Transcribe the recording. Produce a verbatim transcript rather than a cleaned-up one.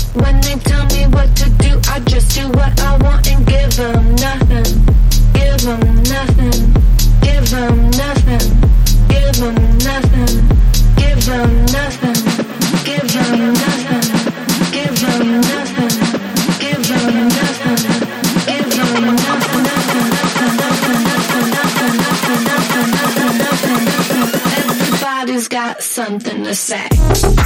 When they tell me what to do, I just do what I want and give them nothing. Give them nothing. Give them nothing. Give them nothing. Give them nothing. Give them nothing. Give them nothing. Give them nothing. Give them nothing. Everybody's got something to say.